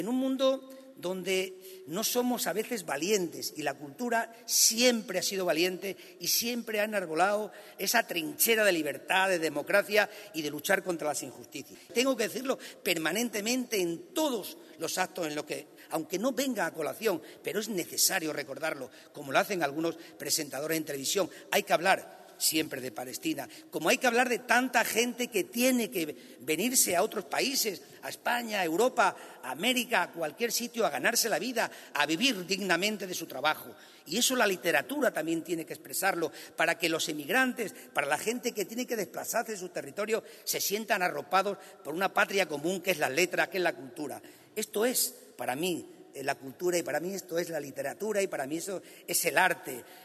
En un mundo donde no somos a veces valientes y la cultura siempre ha sido valiente y siempre ha enarbolado esa trinchera de libertad, de democracia y de luchar contra las injusticias. Tengo que decirlo permanentemente en todos los actos en los que, aunque no venga a colación, pero es necesario recordarlo, como lo hacen algunos presentadores en televisión, hay que hablar siempre de Palestina, como hay que hablar de tanta gente que tiene que venirse a otros países, a España, a Europa, a América, a cualquier sitio, a ganarse la vida, a vivir dignamente de su trabajo. Y eso la literatura también tiene que expresarlo, para que los emigrantes, para la gente que tiene que desplazarse de su territorio, se sientan arropados por una patria común que es las letras, que es la cultura. Esto es, para mí, la cultura, y para mí esto es la literatura, y para mí eso es el arte.